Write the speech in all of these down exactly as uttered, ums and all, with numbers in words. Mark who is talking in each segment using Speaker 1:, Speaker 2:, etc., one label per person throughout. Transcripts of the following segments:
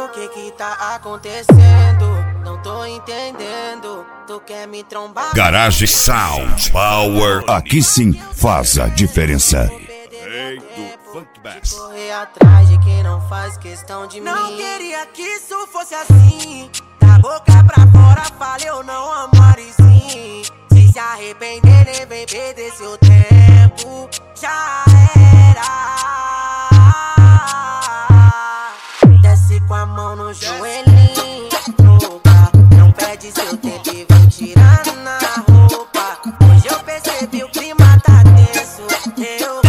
Speaker 1: O que que tá acontecendo? Não tô entendendo. Tu quer me trombar?
Speaker 2: Garage Sound Power.
Speaker 3: Aqui sim faz a diferença.
Speaker 1: Correr atrás de quem não faz questão de mim. Não queria que isso fosse assim. Da boca pra fora falei eu não amo Marizinho. Se se arrepender nem vem perder seu tempo. Já era. Desce com a mão no joelhinho, louca. Não perde seu tempo e vem tirar na roupa. Hoje eu percebi o clima tá tenso. Eu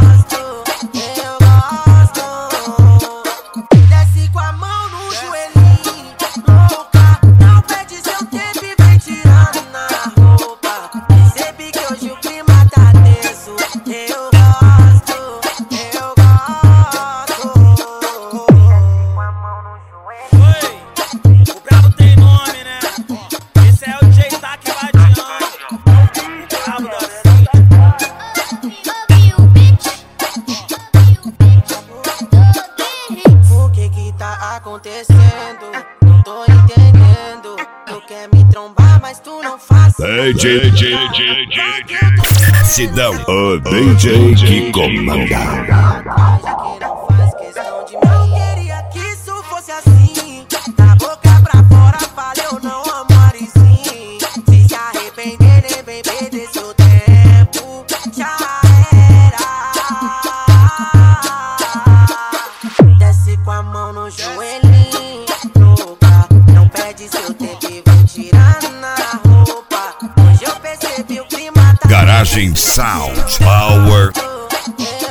Speaker 1: acontecendo, não tô entendendo. Tu quer me trombar, mas tu não faz.
Speaker 2: D J, D J, D J, D J.
Speaker 3: Sidão, o D J que comanda.
Speaker 1: Não queria que isso fosse assim. Da boca pra fora falei eu não amo Marizinho. Se se arrepender nem vem perder seu tempo. Já era. Desce com a mão no joelhinho, louca. Não perde seu tempo e vem tirar na roupa. Hoje eu percebi o clima tá
Speaker 2: Garagem Sound Power.
Speaker 1: eu